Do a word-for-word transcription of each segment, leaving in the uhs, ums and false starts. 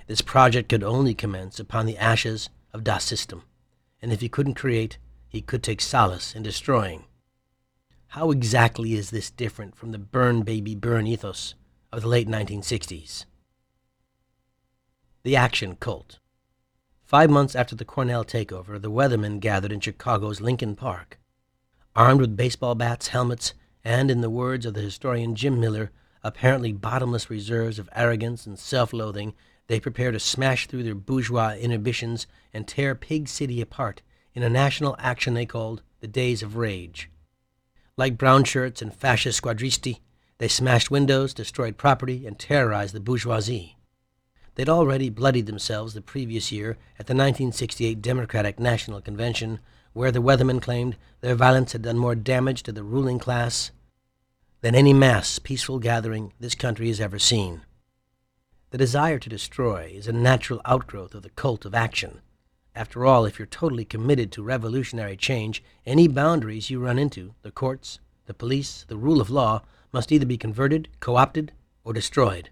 This project could only commence upon the ashes of Das System, and if he couldn't create, he could take solace in destroying. How exactly is this different from the burn baby burn ethos of the late nineteen sixties? The Action Cult. Five months after the Cornell takeover, the Weathermen gathered in Chicago's Lincoln Park. Armed with baseball bats, helmets, and, in the words of the historian Jim Miller, apparently bottomless reserves of arrogance and self-loathing, they prepare to smash through their bourgeois inhibitions and tear Pig City apart in a national action they called the Days of Rage. Like brown shirts and fascist squadristi, they smashed windows, destroyed property, and terrorized the bourgeoisie. They'd already bloodied themselves the previous year at the nineteen sixty-eight Democratic National Convention, where the Weathermen claimed their violence had done more damage to the ruling class than any mass peaceful gathering this country has ever seen. The desire to destroy is a natural outgrowth of the cult of action. After all, if you're totally committed to revolutionary change, any boundaries you run into, the courts, the police, the rule of law, must either be converted, co-opted, or destroyed.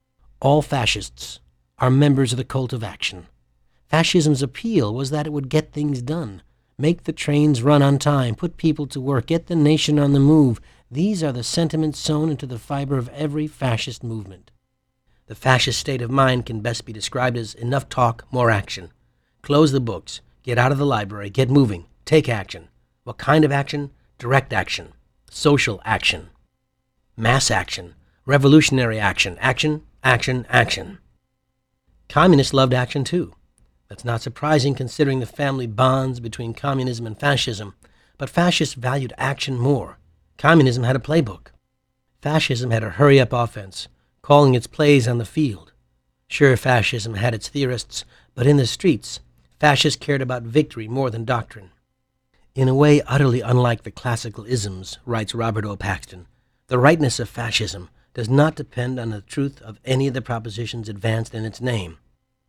All fascists are members of the cult of action. Fascism's appeal was that it would get things done, make the trains run on time, put people to work, get the nation on the move. These are the sentiments sewn into the fiber of every fascist movement. The fascist state of mind can best be described as enough talk, more action. Close the books, get out of the library, get moving, take action. What kind of action? Direct action, social action, mass action, revolutionary action, action, action, action. Communists loved action too. That's not surprising considering the family bonds between communism and fascism, but fascists valued action more. Communism had a playbook. Fascism had a hurry-up offense, calling its plays on the field. Sure, fascism had its theorists, but in the streets, fascists cared about victory more than doctrine. In a way utterly unlike the classical isms, writes Robert O. Paxton, the rightness of fascism does not depend on the truth of any of the propositions advanced in its name.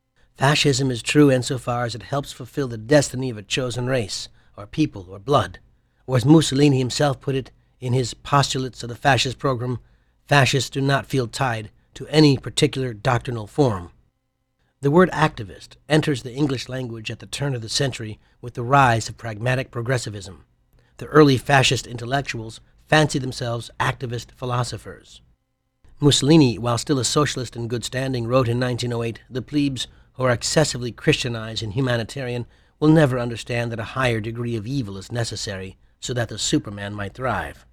Fascism is true insofar as it helps fulfill the destiny of a chosen race, or people, or blood. Or as Mussolini himself put it in his postulates of the fascist program, fascists do not feel tied to any particular doctrinal form. The word activist enters the English language at the turn of the century with the rise of pragmatic progressivism. The early fascist intellectuals fancied themselves activist philosophers. Mussolini, while still a socialist in good standing, wrote in nineteen oh eight, "The plebes, who are excessively Christianized and humanitarian, will never understand that a higher degree of evil is necessary so that the Superman might thrive."